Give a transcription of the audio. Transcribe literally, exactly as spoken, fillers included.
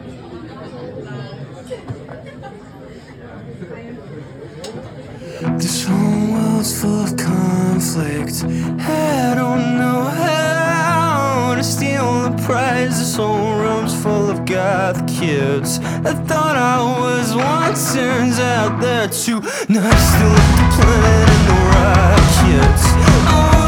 This whole world's full of conflict. I don't know how to steal the prize. This whole room's full of goth kids. I thought I was one, turns out they're two. Now I still look the planet and the rockets. Oh,